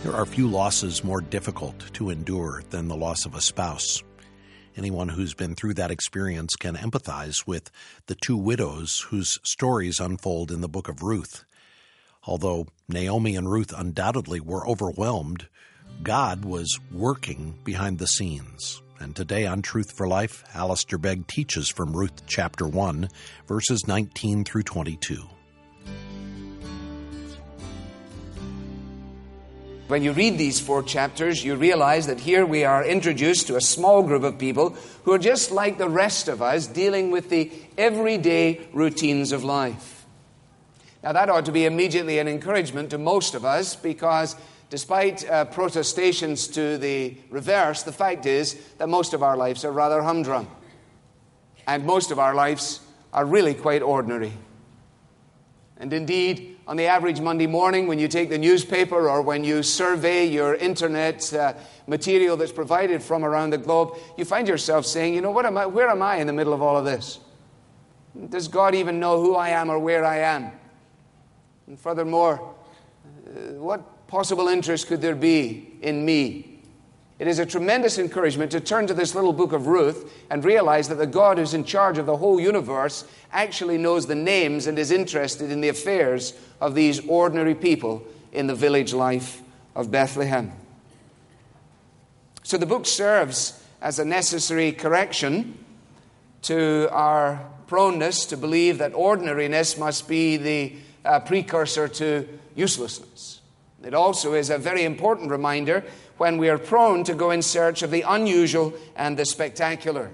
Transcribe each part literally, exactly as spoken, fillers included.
There are few losses more difficult to endure than the loss of a spouse. Anyone who's been through that experience can empathize with the two widows whose stories unfold in the book of Ruth. Although Naomi and Ruth undoubtedly were overwhelmed, God was working behind the scenes. And today on Truth for Life, Alistair Begg teaches from Ruth chapter one, verses nineteen through twenty-two. When you read these four chapters, you realize that here we are introduced to a small group of people who are just like the rest of us, dealing with the everyday routines of life. Now, that ought to be immediately an encouragement to most of us, because despite uh, protestations to the reverse, the fact is that most of our lives are rather humdrum. And most of our lives are really quite ordinary. And indeed, on the average Monday morning, when you take the newspaper or when you survey your internet uh, material that's provided from around the globe, you find yourself saying, you know, what am I, where am I in the middle of all of this? Does God even know who I am or where I am? And furthermore, uh, what possible interest could there be in me? It is a tremendous encouragement to turn to this little book of Ruth and realize that the God who's in charge of the whole universe actually knows the names and is interested in the affairs of these ordinary people in the village life of Bethlehem. So the book serves as a necessary correction to our proneness to believe that ordinariness must be the uh, precursor to uselessness. It also is a very important reminder when we are prone to go in search of the unusual and the spectacular.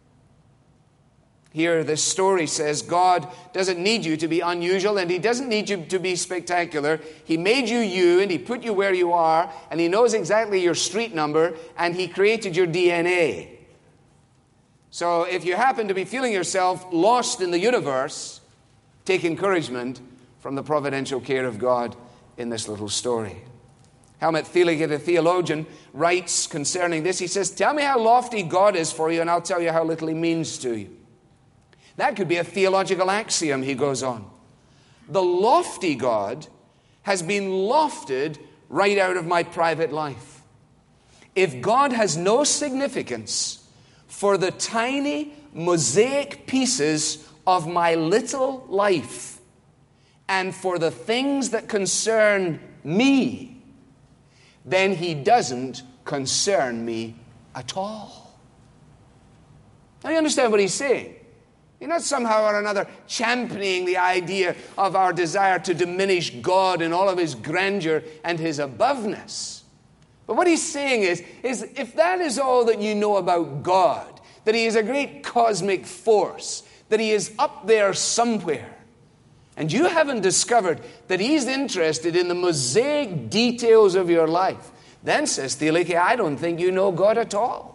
Here, this story says God doesn't need you to be unusual, and He doesn't need you to be spectacular. He made you you, and He put you where you are, and He knows exactly your street number, and He created your D N A. So if you happen to be feeling yourself lost in the universe, take encouragement from the providential care of God in this little story. Helmut Thielicke, the theologian, writes concerning this. He says, tell me how lofty God is for you, and I'll tell you how little He means to you. That could be a theological axiom, he goes on. The lofty God has been lofted right out of my private life. If God has no significance for the tiny mosaic pieces of my little life and for the things that concern me, then He doesn't concern me at all. Now you understand what he's saying. He's not somehow or another championing the idea of our desire to diminish God in all of His grandeur and His aboveness. But what he's saying is, is if that is all that you know about God, that He is a great cosmic force, that He is up there somewhere, and you haven't discovered that He's interested in the mosaic details of your life, then, says Thielicke, I don't think you know God at all.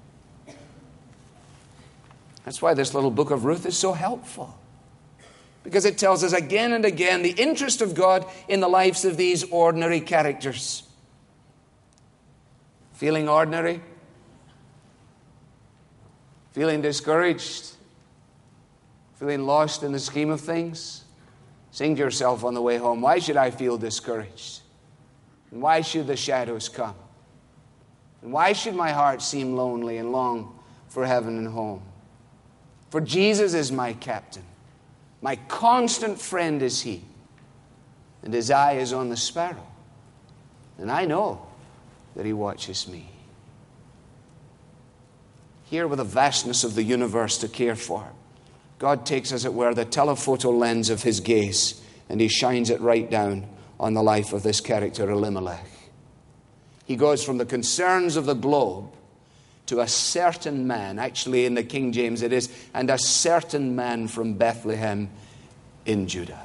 That's why this little book of Ruth is so helpful. Because it tells us again and again the interest of God in the lives of these ordinary characters. Feeling ordinary? Feeling discouraged? Feeling lost in the scheme of things? Sing to yourself on the way home, why should I feel discouraged? And why should the shadows come? And why should my heart seem lonely and long for heaven and home? For Jesus is my captain. My constant friend is He. And His eye is on the sparrow. And I know that He watches me. Here, with the vastness of the universe to care for, God takes, as it were, the telephoto lens of His gaze, and He shines it right down on the life of this character, Elimelech. He goes from the concerns of the globe to a certain man. Actually, in the King James it is, and a certain man from Bethlehem in Judah.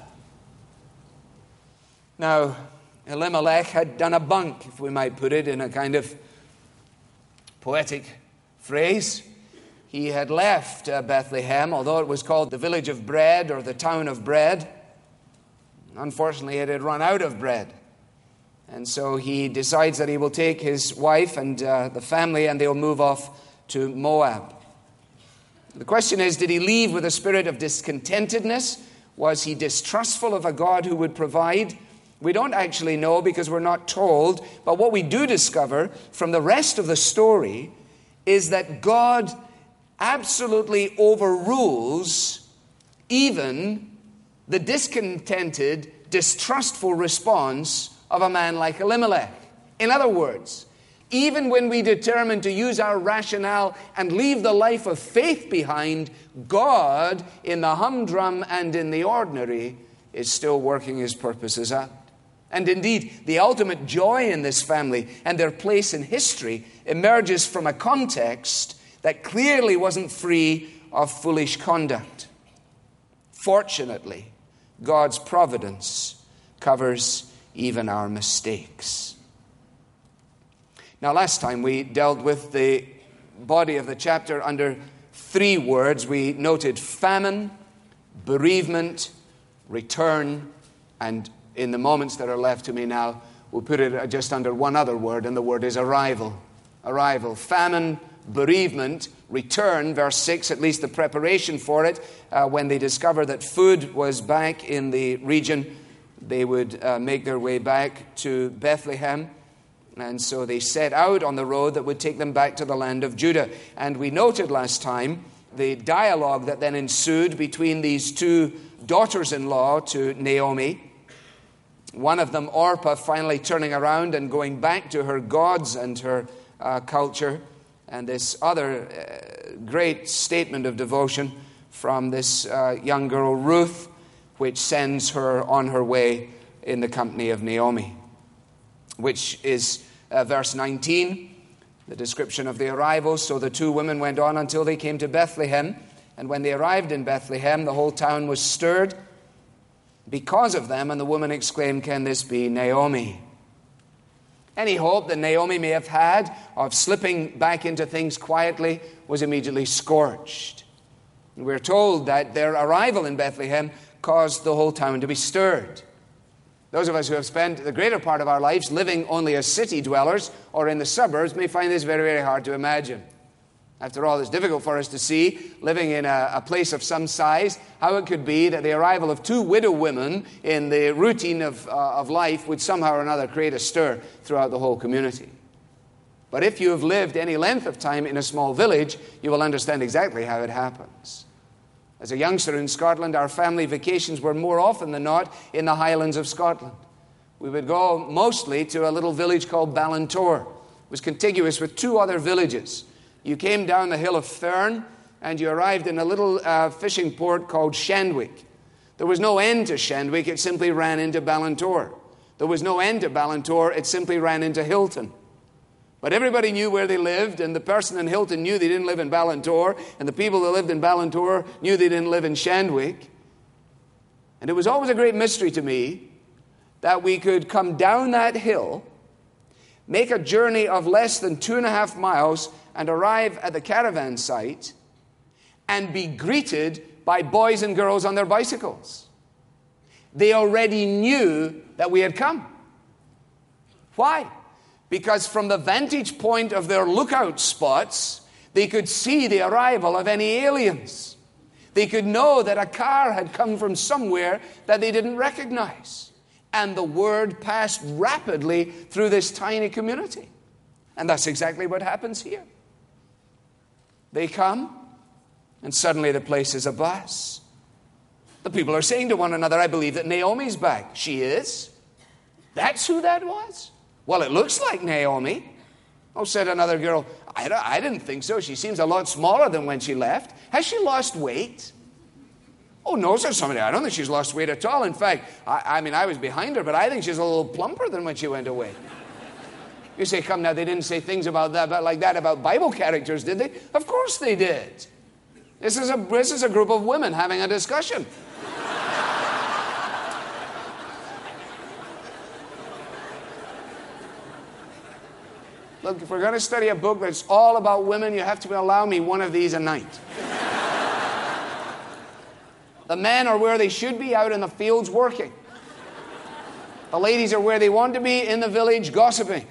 Now, Elimelech had done a bunk, if we might put it in a kind of poetic phrase. He had left uh, Bethlehem, although it was called the village of bread or the town of bread. Unfortunately, it had run out of bread. And so he decides that he will take his wife and uh, the family, and they'll move off to Moab. The question is, did he leave with a spirit of discontentedness? Was he distrustful of a God who would provide? We don't actually know because we're not told, but what we do discover from the rest of the story is that God absolutely overrules even the discontented, distrustful response of a man like Elimelech. In other words, even when we determine to use our rationale and leave the life of faith behind, God, in the humdrum and in the ordinary, is still working his purposes out. And indeed, the ultimate joy in this family and their place in history emerges from a context that clearly wasn't free of foolish conduct. Fortunately, God's providence covers even our mistakes. Now, last time we dealt with the body of the chapter under three words. We noted famine, bereavement, return, and in the moments that are left to me now, we'll put it just under one other word, and the word is arrival. Arrival. Famine, bereavement, return. Verse six, at least the preparation for it. Uh, when they discovered that food was back in the region, they would uh, make their way back to Bethlehem. And so they set out on the road that would take them back to the land of Judah. And we noted last time the dialogue that then ensued between these two daughters-in-law to Naomi. One of them, Orpah, finally turning around and going back to her gods and her uh, culture. And this other uh, great statement of devotion from this uh, young girl, Ruth, which sends her on her way in the company of Naomi, which is uh, verse nineteen, the description of the arrival. So the two women went on until they came to Bethlehem. And when they arrived in Bethlehem, the whole town was stirred because of them, and the woman exclaimed, "Can this be Naomi?" Any hope that Naomi may have had of slipping back into things quietly was immediately scorched. And we're told that their arrival in Bethlehem caused the whole town to be stirred. Those of us who have spent the greater part of our lives living only as city dwellers or in the suburbs may find this very, very hard to imagine. After all, it's difficult for us to see, living in a, a place of some size, how it could be that the arrival of two widow women in the routine of, uh, of life would somehow or another create a stir throughout the whole community. But if you have lived any length of time in a small village, you will understand exactly how it happens. As a youngster in Scotland, our family vacations were more often than not in the Highlands of Scotland. We would go mostly to a little village called Ballantor. It was contiguous with two other villages. You came down the hill of Thurn, and you arrived in a little uh, fishing port called Shandwick. There was no end to Shandwick, it simply ran into Ballantor. There was no end to Ballantor, it simply ran into Hilton. But everybody knew where they lived, and the person in Hilton knew they didn't live in Ballantor, and the people that lived in Ballantor knew they didn't live in Shandwick. And it was always a great mystery to me that we could come down that hill, make a journey of less than two and a half miles, and arrive at the caravan site and be greeted by boys and girls on their bicycles. They already knew that we had come. Why? Because from the vantage point of their lookout spots, they could see the arrival of any aliens. They could know that a car had come from somewhere that they didn't recognize. And the word passed rapidly through this tiny community. And that's exactly what happens here. They come, and suddenly the place is abuzz. The people are saying to one another, "I believe that Naomi's back." She is? That's who that was? Well, it looks like Naomi. Oh, said another girl, I, I didn't think so. She seems a lot smaller than when she left. Has she lost weight? Oh, no, said somebody. I don't think she's lost weight at all. In fact, I, I mean, I was behind her, but I think she's a little plumper than when she went away. You say, come now, they didn't say things about that, but like that about Bible characters, did they? Of course they did. This is a, this is a group of women having a discussion. Look, if we're going to study a book that's all about women, you have to allow me one of these a night. The men are where they should be, out in the fields working. The ladies are where they want to be, in the village gossiping.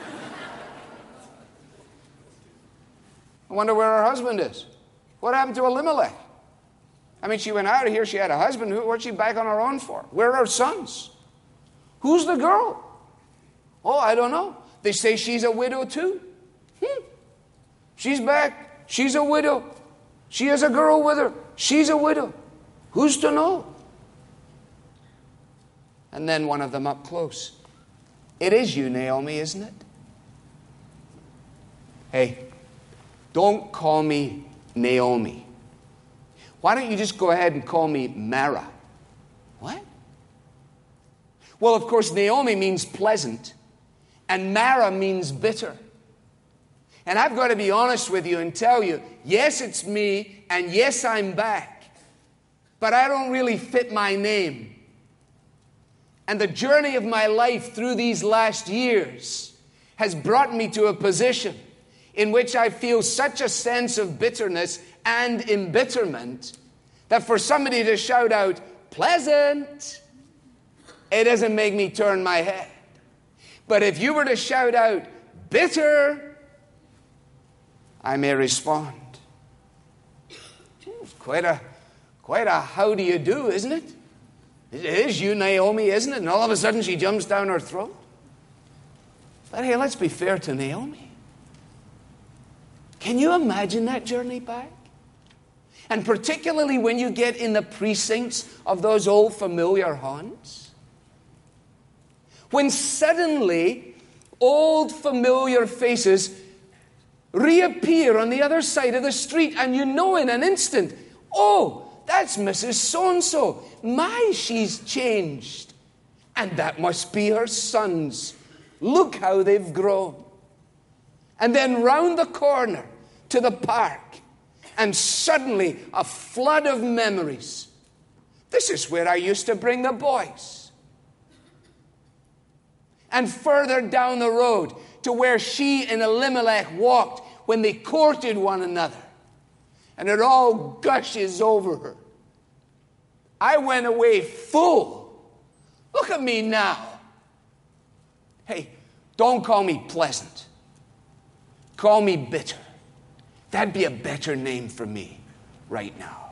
I wonder where her husband is. What happened to Elimelech? I mean, she went out of here, she had a husband. What's she back on her own for? Where are her sons? Who's the girl? Oh, I don't know. They say she's a widow too. Hmm. She's back. She's a widow. She has a girl with her. She's a widow. Who's to know? And then one of them up close. It is you, Naomi, isn't it? Hey, don't call me Naomi. Why don't you just go ahead and call me Mara? What? Well, of course, Naomi means pleasant, and Mara means bitter. And I've got to be honest with you and tell you, yes, it's me, and yes, I'm back. But I don't really fit my name. And the journey of my life through these last years has brought me to a position in which I feel such a sense of bitterness and embitterment that for somebody to shout out, pleasant, it doesn't make me turn my head. But if you were to shout out, bitter, I may respond. It's quite a, quite a how do you do, isn't it? It is you, Naomi, isn't it? And all of a sudden she jumps down her throat. But hey, let's be fair to Naomi. Can you imagine that journey back? And particularly when you get in the precincts of those old familiar haunts. When suddenly old familiar faces reappear on the other side of the street and you know in an instant, oh, that's Missus So-and-so. My, she's changed. And that must be her sons. Look how they've grown. And then round the corner to the park. And suddenly a flood of memories. This is where I used to bring the boys. And further down the road to where she and Elimelech walked when they courted one another. And it all gushes over her. I went away full. Look at me now. Hey, don't call me pleasant. Call me bitter. That'd be a better name for me right now.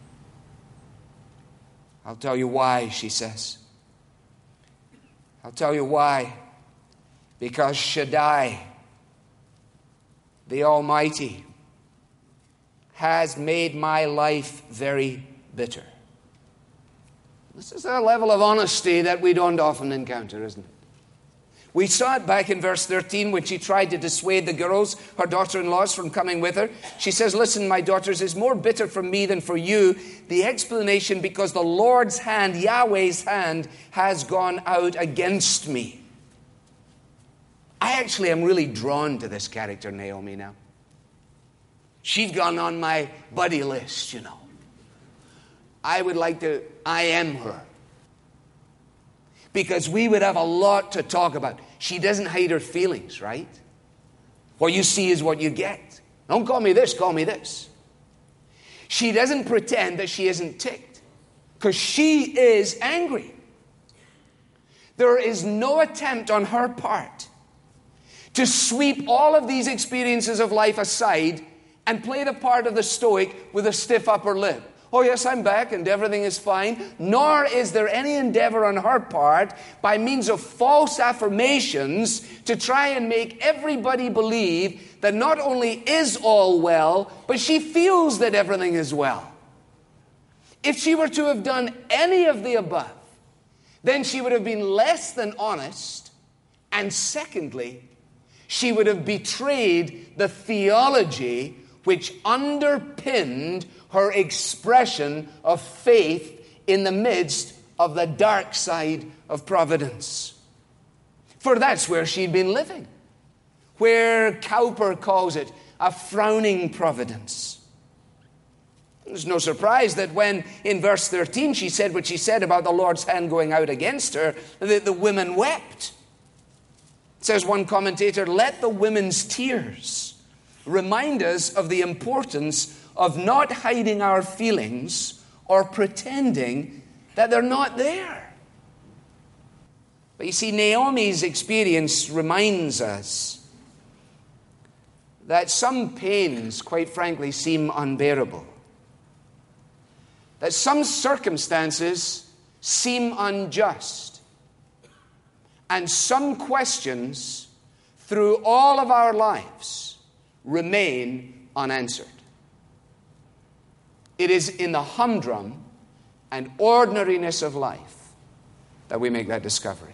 I'll tell you why, she says. I'll tell you why. Because Shaddai, the Almighty, has made my life very bitter. This is a level of honesty that we don't often encounter, isn't it? We saw it back in verse thirteen when she tried to dissuade the girls, her daughter-in-laws, from coming with her. She says, listen, my daughters, it's more bitter for me than for you. The explanation, because the Lord's hand, Yahweh's hand, has gone out against me. I actually am really drawn to this character, Naomi, now. She's gone on my buddy list, you know. I would like to, I am her. Because we would have a lot to talk about. She doesn't hide her feelings, right? What you see is what you get. Don't call me this, call me this. She doesn't pretend that she isn't ticked. Because she is angry. There is no attempt on her part to sweep all of these experiences of life aside and play the part of the stoic with a stiff upper lip. Oh, yes, I'm back and everything is fine. Nor is there any endeavor on her part by means of false affirmations to try and make everybody believe that not only is all well, but she feels that everything is well. If she were to have done any of the above, then she would have been less than honest. And secondly, she would have betrayed the theology which underpinned her expression of faith in the midst of the dark side of providence. For that's where she'd been living. Where Cowper calls it a frowning providence. There's no surprise that when in verse thirteen she said what she said about the Lord's hand going out against her, that the women wept. Says one commentator, let the women's tears remind us of the importance of not hiding our feelings or pretending that they're not there. But you see, Naomi's experience reminds us that some pains, quite frankly, seem unbearable. That some circumstances seem unjust. And some questions through all of our lives remain unanswered. It is in the humdrum and ordinariness of life that we make that discovery.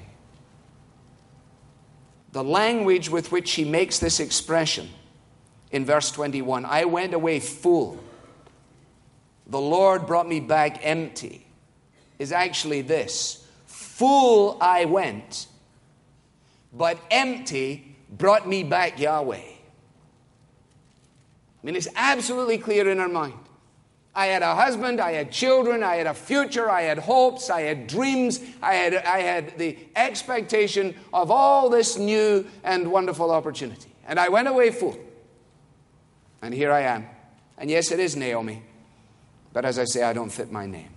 The language with which he makes this expression in verse twenty-one, I went away full, the Lord brought me back empty, is actually this: full I went, but empty brought me back Yahweh. I mean, it's absolutely clear in our mind. I had a husband, I had children, I had a future, I had hopes, I had dreams, I had, I had the expectation of all this new and wonderful opportunity. And I went away full. And here I am. And yes, it is Naomi. But as I say, I don't fit my name.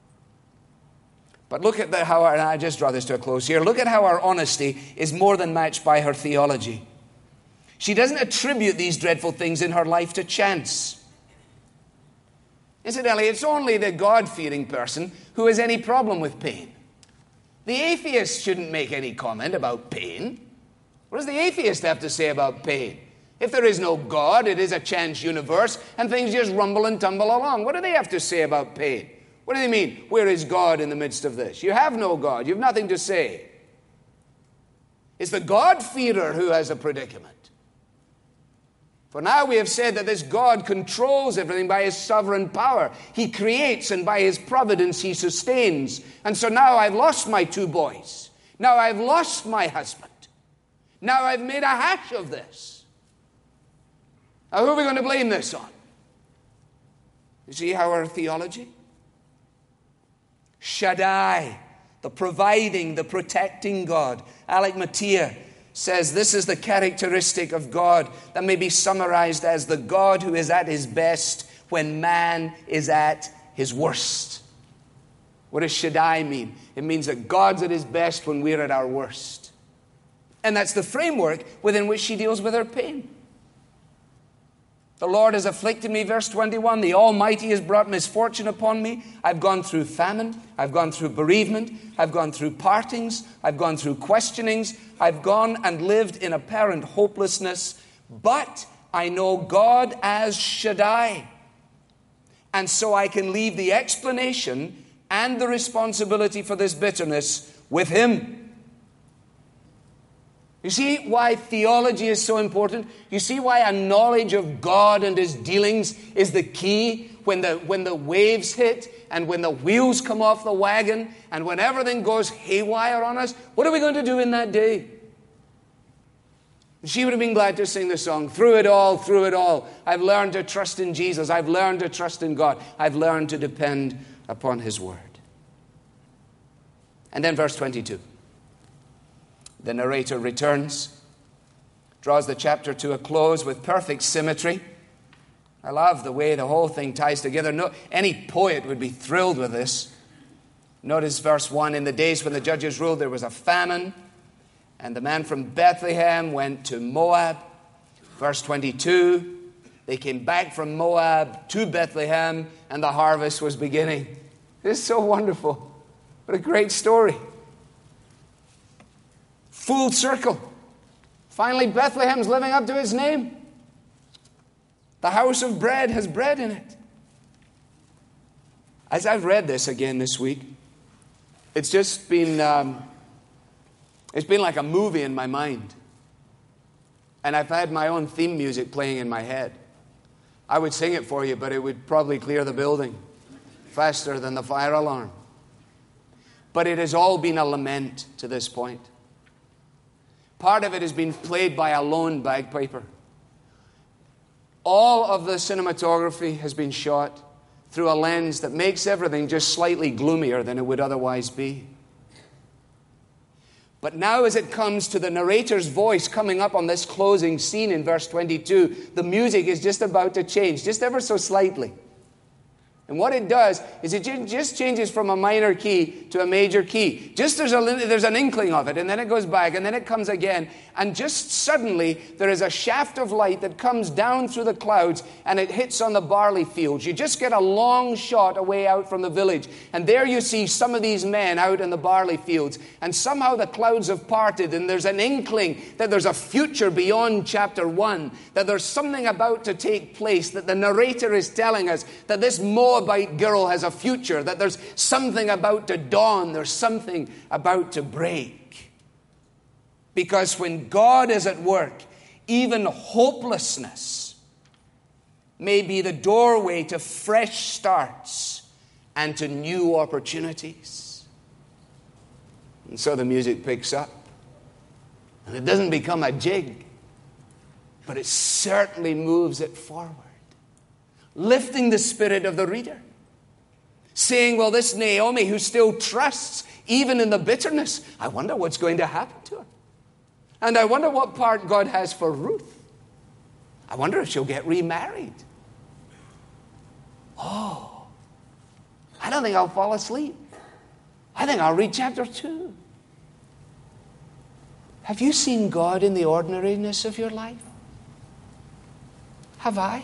But look at the, how, our, and I just draw this to a close here, look at how our honesty is more than matched by her theology. She doesn't attribute these dreadful things in her life to chance. Incidentally, it's only the God-fearing person who has any problem with pain. The atheist shouldn't make any comment about pain. What does the atheist have to say about pain? If there is no God, it is a chance universe, and things just rumble and tumble along. What do they have to say about pain? What do they mean? Where is God in the midst of this? You have no God. You have nothing to say. It's the God-fearer who has a predicament. For now we have said that this God controls everything by his sovereign power. He creates, and by his providence he sustains. And so now I've lost my two boys. Now I've lost my husband. Now I've made a hash of this. Now who are we going to blame this on? You see how our theology? Shaddai, the providing, the protecting God. Alec Mattia says this is the characteristic of God that may be summarized as the God who is at his best when man is at his worst. What does Shaddai mean? It means that God's at his best when we're at our worst. And that's the framework within which she deals with her pain. The Lord has afflicted me, verse twenty-one. The Almighty has brought misfortune upon me. I've gone through famine. I've gone through bereavement. I've gone through partings. I've gone through questionings. I've gone and lived in apparent hopelessness. But I know God as Shaddai. And so I can leave the explanation and the responsibility for this bitterness with him. You see why theology is so important? You see why a knowledge of God and his dealings is the key when the, when the waves hit and when the wheels come off the wagon and when everything goes haywire on us? What are we going to do in that day? She would have been glad to sing the song, through it all, through it all, I've learned to trust in Jesus. I've learned to trust in God. I've learned to depend upon his word. And then verse twenty-two. The narrator returns, draws the chapter to a close with perfect symmetry. I love the way the whole thing ties together. No, any poet would be thrilled with this. Notice verse one, in the days when the judges ruled, there was a famine, and the man from Bethlehem went to Moab. Verse twenty-two, they came back from Moab to Bethlehem, and the harvest was beginning. This is so wonderful. What a great story. Full circle. Finally, Bethlehem's living up to its name. The house of bread has bread in it. As I've read this again this week, it's just been, um, it's been like a movie in my mind. And I've had my own theme music playing in my head. I would sing it for you, but it would probably clear the building faster than the fire alarm. But it has all been a lament to this point. Part of it has been played by a lone bagpiper. All of the cinematography has been shot through a lens that makes everything just slightly gloomier than it would otherwise be. But now as it comes to the narrator's voice coming up on this closing scene in verse twenty-two, the music is just about to change, just ever so slightly. And what it does is it just changes from a minor key to a major key. Just there's, a, there's an inkling of it, and then it goes back, and then it comes again. And just suddenly, there is a shaft of light that comes down through the clouds, and it hits on the barley fields. You just get a long shot away out from the village. And there you see some of these men out in the barley fields. And somehow the clouds have parted, and there's an inkling that there's a future beyond chapter one, that there's something about to take place, that the narrator is telling us that this Moabite girl has a future, that there's something about to dawn, there's something about to break. Because when God is at work, even hopelessness may be the doorway to fresh starts and to new opportunities. And so the music picks up. And it doesn't become a jig, but it certainly moves it forward, lifting the spirit of the reader, saying, well, this Naomi who still trusts even in the bitterness, I wonder what's going to happen to her. And I wonder what part God has for Ruth. I wonder if she'll get remarried. Oh, I don't think I'll fall asleep. I think I'll read chapter two. Have you seen God in the ordinariness of your life? Have I?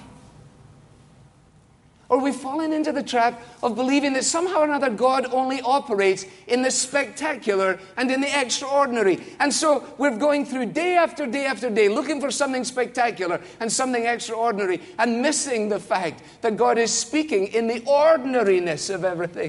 Or we've fallen into the trap of believing that somehow or another God only operates in the spectacular and in the extraordinary. And so we're going through day after day after day looking for something spectacular and something extraordinary and missing the fact that God is speaking in the ordinariness of everything.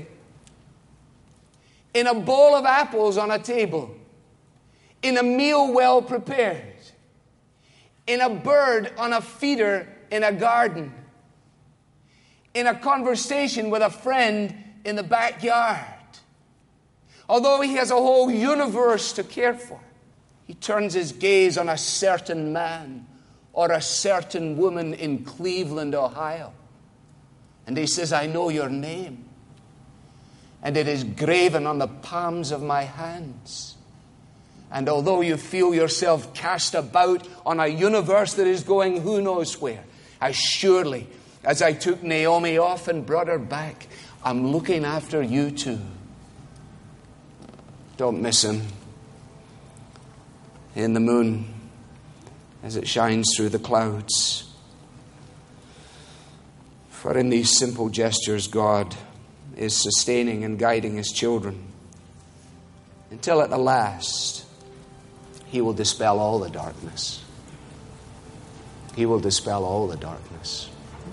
In a bowl of apples on a table, in a meal well prepared, in a bird on a feeder in a garden, in a conversation with a friend in the backyard. Although he has a whole universe to care for, he turns his gaze on a certain man or a certain woman in Cleveland, Ohio. And he says, I know your name, and it is graven on the palms of my hands. And although you feel yourself cast about on a universe that is going who knows where, as surely as I took Naomi off and brought her back, I'm looking after you too. Don't miss him in the moon as it shines through the clouds. For in these simple gestures, God is sustaining and guiding his children until at the last he will dispel all the darkness. He will dispel all the darkness.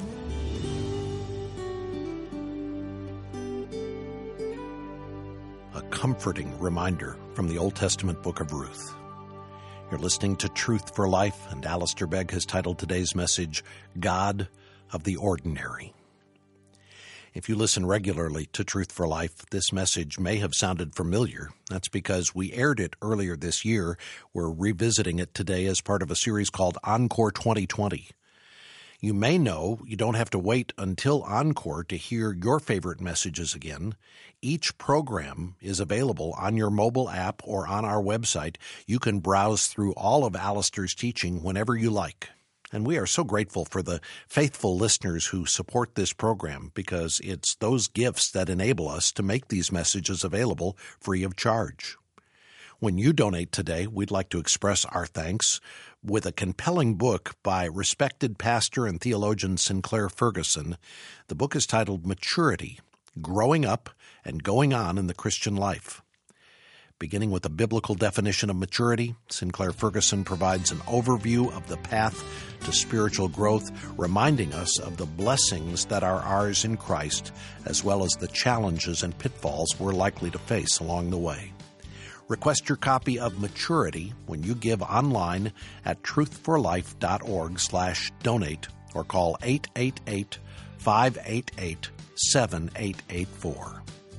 A comforting reminder from the Old Testament book of Ruth. You're listening to Truth for Life, and Alistair Begg has titled today's message, God of the Ordinary. If you listen regularly to Truth for Life, this message may have sounded familiar. That's because we aired it earlier this year. We're revisiting it today as part of a series called Encore twenty twenty. You may know you don't have to wait until Encore to hear your favorite messages again. Each program is available on your mobile app or on our website. You can browse through all of Alistair's teaching whenever you like. And we are so grateful for the faithful listeners who support this program, because it's those gifts that enable us to make these messages available free of charge. When you donate today, we'd like to express our thanks with a compelling book by respected pastor and theologian Sinclair Ferguson. The book is titled Maturity, Growing Up and Going On in the Christian Life. Beginning with a biblical definition of maturity, Sinclair Ferguson provides an overview of the path to spiritual growth, reminding us of the blessings that are ours in Christ, as well as the challenges and pitfalls we're likely to face along the way. Request your copy of Maturity when you give online at truthforlife.org slash donate or call eight eight eight, five eight eight, seven eight eight four.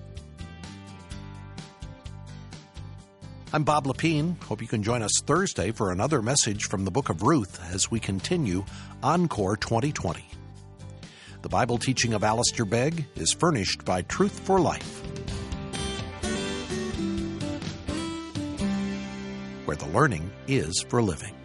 I'm Bob Lepine. Hope you can join us Thursday for another message from the book of Ruth as we continue Encore twenty twenty. The Bible teaching of Alistair Begg is furnished by Truth for Life, where the learning is for living.